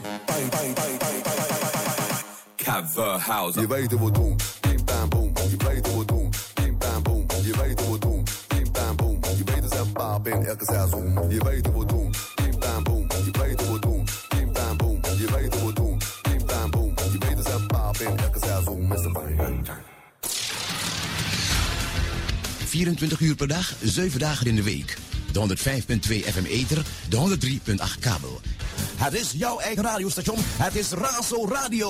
Cover house. Je weet wat we doen, bim bam boom. Je weet wat we doen, bim bam boom. Je weet wat we doen, bim bam boom. Je weet dus een paap in elke seizoen. Je weet wat we doen, bim bam boom. Je weet wat we doen, bim bam boom. Je weet wat we doen, bim bam boom. Je weet dus een paap in elke seizoen. Mr. Fine. 24 uur per dag, 7 dagen in de week. De 105.2 FM ether, de 103.8 kabel. Het is jouw eigen radiostation. Het is Razo Radio.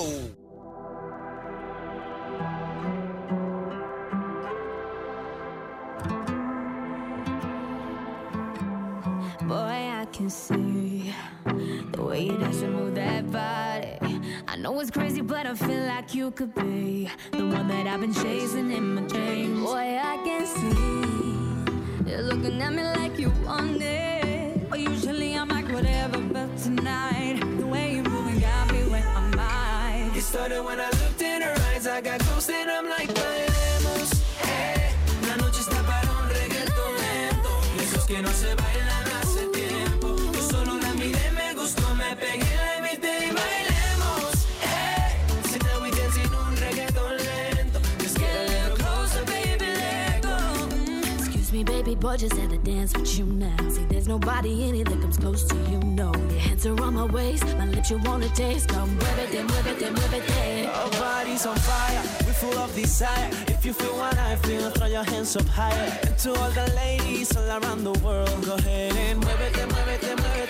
Boy, I can see the way you dance and move that body. I know it's crazy, but I feel like you could be the one that I've been chasing in my dreams. Boy, I can see you're looking at me like you want it. But usually I'm like whatever, but tonight the way you're moving got me where I'm at. It started when I looked in her eyes. I got close and I'm like, bailemos, hey. La noche está para un reggaeton lento. Esos que no se bailan hace tiempo. Yo solo la miré, me gustó, me pegué, la invité y bailemos, hey. So now we dancing un reggaeton lento. Just get a little closer, baby, let go. Excuse me, baby boy, just had to dance with you now. See, there's nobody in it that comes close to you, no. Your hands are on my waist, my lips you wanna taste. Come muévete, muévete, muévete. Our body's on fire, we're full of desire. If you feel what I feel, throw your hands up higher. And to all the ladies all around the world, go ahead and muévete, muévete, muévete.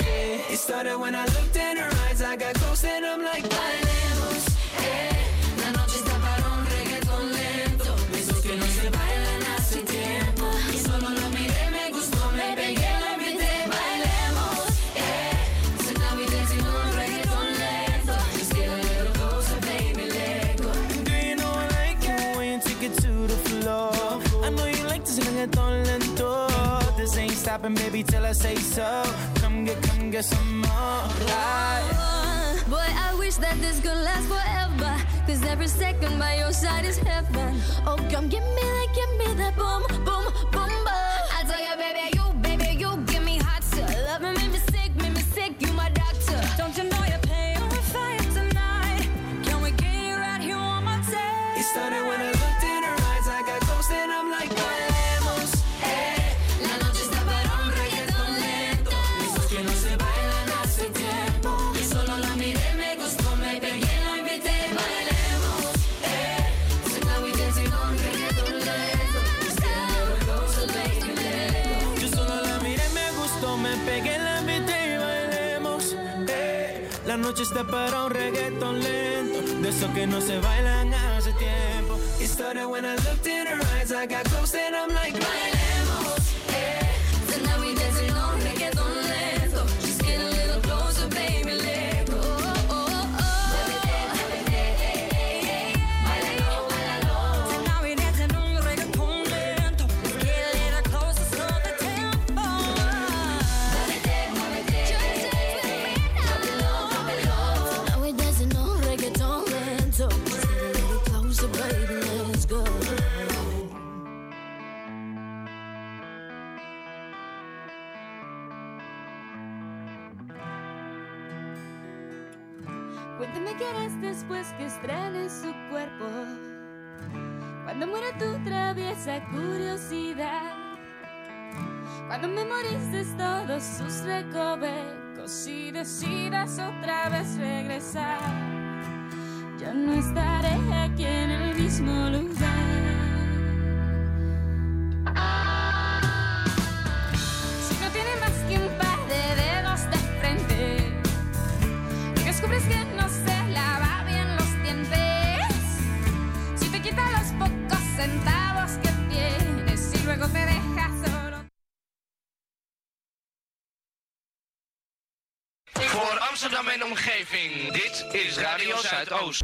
started when I looked in her eyes. I got ghost and I'm like, bailemos, la noche está para un reggaeton lento. Esos que no se bailan hace tiempo. Y solo lo miré, me gustó, me pegué, lo invité, bailemos, so now we dancing on reggaeton lento. Just get a little closer, baby, let go. Do you know I like it when you take it to the floor? I know you like this reggaeton lento. This ain't stopping, baby, till I say so. Come get some more. Boy, I wish that this could last forever. 'Cause every second by your side is heaven. Oh, come give me that boom, boom, boom, boom. I tell you, baby, you give me hot till love me, make me sick, you my doctor. Don't you know you're paying on fire tonight? Can we get you right here on my tape? It started when I looked in her eyes. I got ghost and I'm like, bailemos, la noche está para un reggaeton lento. esos que no se bailan hace tiempo. Y solo la miré, me gustó, me pegué, lo invité, bailemos, so now we dancing on reggaeton lento. Just get a little closer, baby, let go. Yo solo la miré, me gustó, me pegué, la invité y bailemos. La noche está para un reggaeton lento, de esos que no se bailan hace tiempo. It started when I looked in her eyes. I got close and I'm like, bailemos, so now we dancing on reggaeton lento. Just get a little closer, baby, let go. So now we dancing on reggaeton lento. Just get a little closer, slow the tempo. So now we dancing on reggaeton lento. Just get a little closer, baby, let's go. Cuéntame qué harás después que estrenes su cuerpo. Cuando muera tu traviesa curiosidad. Cuando memorices todos sus recovecos y decidas otra vez regresar. Yo no estaré aquí en el mismo lugar. Si no tiene más que un par de dedos de frente, descubres que no se lava bien los dientes. Si te quita los pocos centavos que tienes y luego te deja solo. Voor Amsterdam en omgeving, dit is Radio Zuidoost.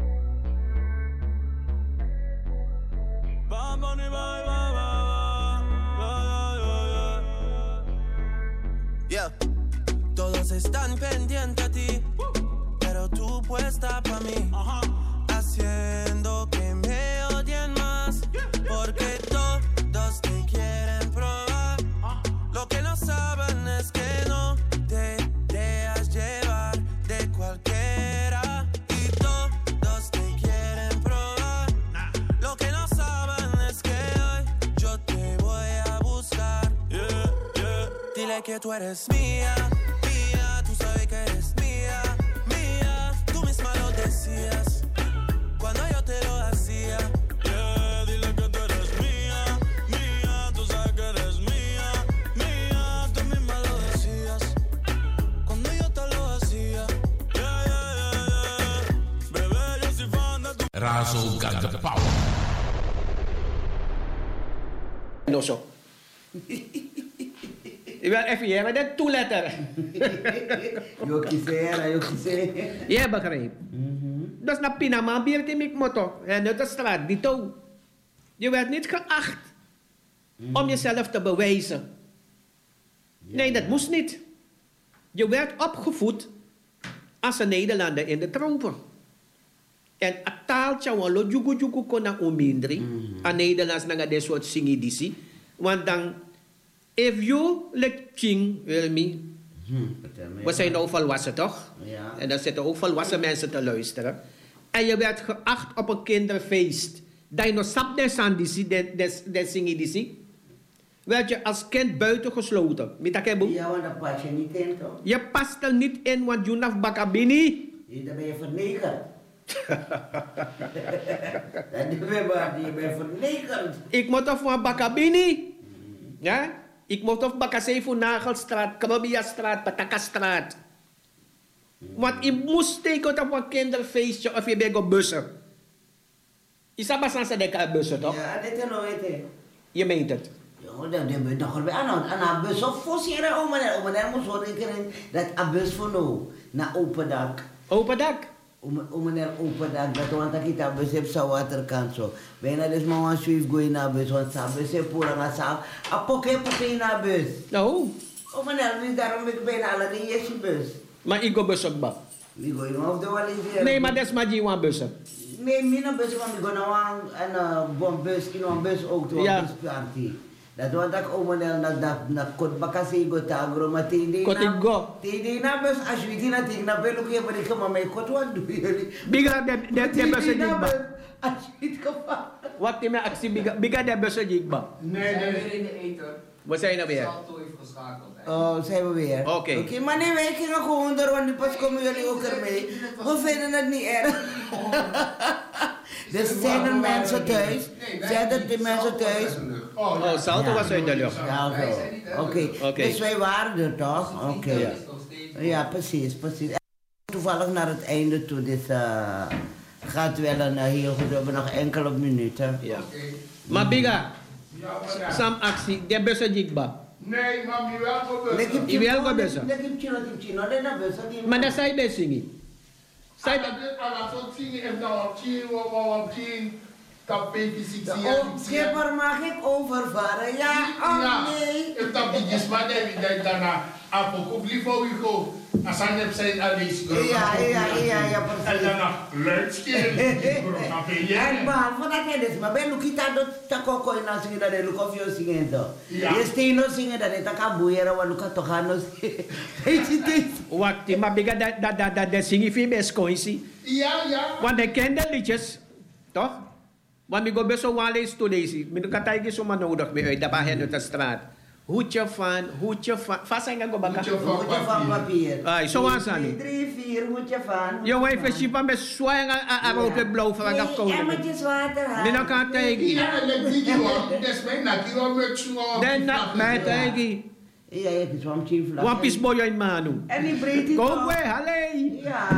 Yeah. Todos están pendientes a ti, pero tú puesta pa' mí, haciendo que me odien más, porque todos te quieren probar. Lo que no saben es que no te dejas llevar de cualquiera, y todos te quieren probar. Lo que no saben es que hoy yo te voy a buscar. Dile que tú eres mía. Tú sabes que eres mía, mía. Tú misma lo decías cuando yo te lo hacía. Dile que tú eres mía, mía. Tú sabes que eres mía, mía. Tú misma lo decías cuando yo te lo hacía. Bebé, yo soy fan de tu... Razo got the power. No zo. Ik wil even jij met dat toeletter. Yo quisiera. Ja, begrijp. Dat is naar Pinama, bier in mijn motto. En dat is straat, die toe. Je werd niet geacht om jezelf te bewijzen. Nee, dat moest niet. Je werd opgevoed als een Nederlander in de tropen. En het taaltje walo jugu kona umindri. Aan Nederlands na de soort singidisi. Want dan, if you like king, me. We zijn nou volwassen, toch? Ja. En dan zitten ook volwassen mensen te luisteren. En je werd geacht op een kinderfeest. Dat je nog sap de sandisi, de singidisi. Werd je als kind buiten gesloten. Ja, want dat pas je niet in, toch? Je past er niet in, want je naf bakabini. Dan ben je vernegerd. Je bent vernegerd. Ik moet of van bakabini. Ja? Ik moet of bakasei voor Nagelstraat, Kamabiastraat, Patakastraat. Want je moest steken op een kinderfeestje of je bent op bussen. Is dat pas aan de bussen, toch? Ja, dit is nog weten. Je meent het. Ja, dat moet nog weer aan een bus of forceren. Omen moest wel rekenen dat een bus voor nou, naar open dak. Open dak? Omen open dak, dat want dat ik dat bus heb zo waterkant zo. Bijna dus maar een swift gooi naar bus, want dat bus heb voor een zaal. Een poké naar bus. Nou? Omen daarom ben ik bijna alle in je bus. Maar ik ga bus ook ba. Ik ga je of de wel in. Nee, maar dat is maar die one bus. Nee, mijn bus, want ik ga nou een bus, in een bus ook toe, een busparty. Dat was dat omen dat kot bakasi go tagro maar tidi na bus als je die na tidi na belu ke bari kama mai kot wat doe jullie biga de bus jigba als je het geval wat die me actie biga de bus jigba nee in de eten. Wat zijn nou weer? Salto heeft geschakeld. Oh, zijn we weer. Oké, maar nee, wij gingen gewoon er, want pas komen jullie ook ermee. We vinden het niet erg. Dus zijn er mensen thuis? Zijn er die mensen thuis? Oh, Salto was uit de lucht. Ja, oké. Dus wij waren er toch? Oké. Ja, precies. Toevallig naar het einde toe, dus gaat wel een heel goed. We hebben nog enkele minuten. Ja. Maar Biga, Sam actie, de bussen jigba. Nee, maar je wel go bussen. Je wel go bussen. Maar dat zei je zingen. Zij dat alles zingen en dan op zien, dat baby ziek Schipper, mag ik overvaren? Ja, nee. Ik dacht die is maar dat daarna apokop lief voor u go. Als hij net zijn alles. Ja, en daarna leuk skin. En behalve dat hij dus, maar ben Lukita dat koko in als je dat de Luka of je zingen toch? Je steno zingen dat het kan boeien, want Luka toch aan ons. Wacht, maar Biga dat zingen veel best coïncie. Ja. Want de kende liedjes, toch? Want ik ga best wel wel eens toe deze. Ik kan het zomaar nodig bij uit, dat bij uit de straat. Hoedje van. Vast zijn gaan baka. Hoedje van papier. Ai, zo was het niet. 3, 4, hoedje van. Je wife is chipa met zwaar aan het blauw van de koning. Ja, met je water. Mina kan tegen. Ja, dat zie je wel. Dat is mijn nakiro met zo'n. Den nak met tegen. Ja, het is wel een chief. Wat is boy in manu? En die breedte. Kom weer, hallo. Ja,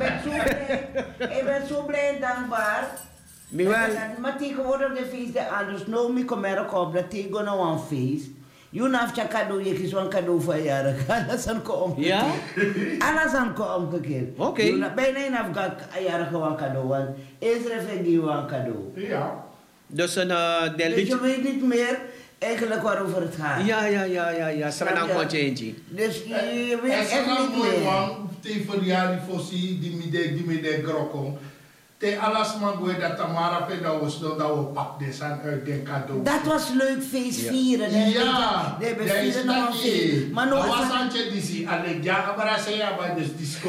ik ben zo blij en dankbaar. Maar tegenwoordig de feest de anders. Nou, ik kom erop dat tegen een feest. Je hebt een cadeau, je kiest een cadeau voor jaren. Alles aan omgekeerd. Ja? Alles aan omgekeerd. Oké. Bijna een jaren gewoon cadeau, want Israël vindt je een cadeau. Ja. Dus een dus je weet niet meer eigenlijk waarover het gaat. Ja. Strana gewoon change. Dus je weet echt niet meer. Te verjaardag voorzien, die midden grokko. Te alles man goe dat Tamara peda was dat we pak des aan uit den cadeau. Dat was leuk feest vieren. Ja. De vieren nog een feest. Maar nog was antje die alle ja abrasea bij dus disco.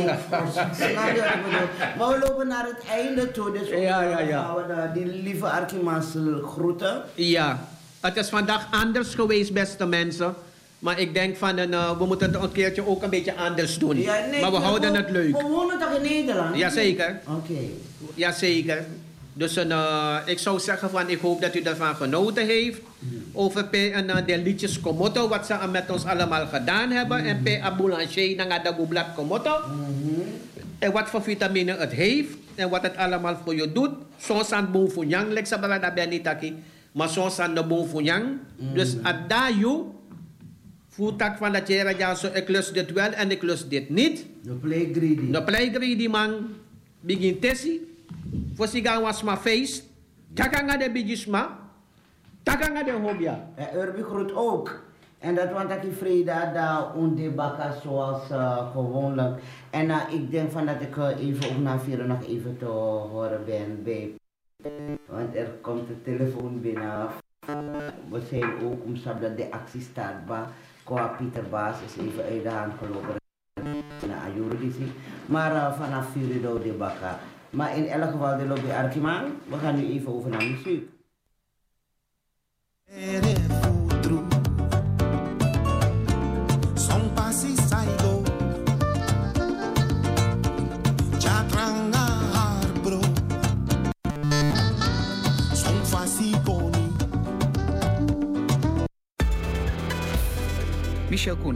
Maar we lopen naar het einde toe, dus we die lieve Arkimans groeten. Ja, het is vandaag anders geweest, beste mensen. Maar ik denk van, we moeten het een keertje ook een beetje anders doen. Ja, nee, maar we houden het leuk. We wonen toch in Nederland? Jazeker. Oké. Jazeker. Dus ik zou zeggen van, ik hoop dat u ervan genoten heeft. Over de liedjes Komoto, wat ze met ons allemaal gedaan hebben. En pe aboulanger, dan gaat de blad Komoto. En wat voor vitamine het heeft. En wat het allemaal voor je doet. Soms aan boom funyang, lek sa bala ben niet taki. Maar soms aan de boom funyang. Dus at dayu. Voetak van dat je ja, zo ik lust dit wel en ik lust dit niet. No play greedy man. Begin tessie. Voor siga was maar feest. Takanga de bigisma. Takanga de hobia. Urbi groet ook. En dat want ik vrede daar ondebaka zoals gewoonlijk. En ik denk van dat ik even ook na 4 nog even te horen ben bij. Want er komt de telefoon binnen. We zijn ook om dat de actie staat. Qua Pieter Baas is even uit de hand gelopen naar Ayurvedi. Maar vanaf 4 uur de baka. Maar in elk geval de lobby Arkiman. We gaan nu even over naar muziek. Michel Koen.